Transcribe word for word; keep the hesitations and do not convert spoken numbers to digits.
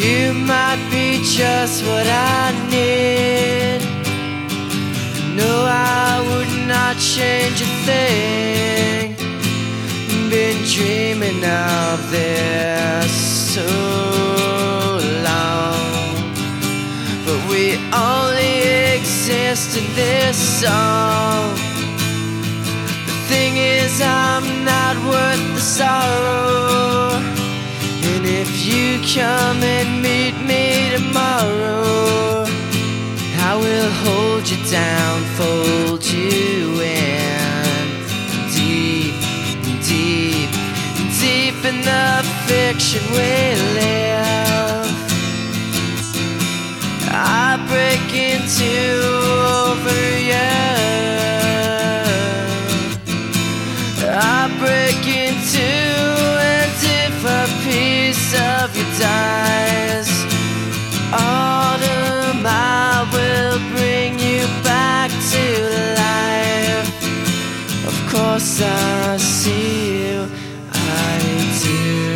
You might be just what I need. No, I would not change a thing. Been dreaming of this so long, but we only exist in this song. The thing is, I'm not worth the sorrow, and if you come and meet me tomorrow, I will hold you down, fold you in, deep, deep, deep in the fiction we live. I break into over you, I break into, and if a piece of you dies, autumn, I will bring you back to life. Of course I see you, I do.